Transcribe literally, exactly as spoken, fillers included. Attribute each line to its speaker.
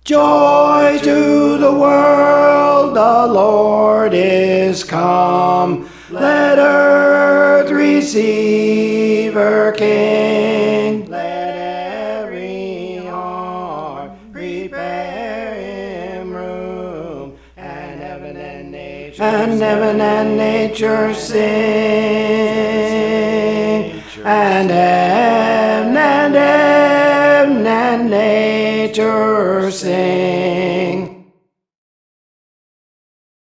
Speaker 1: Joy to the world, the Lord is come. Let earth receive her King. Let every heart prepare him room. And heaven and nature, and heaven and nature sing. And heaven and heaven and nature sing.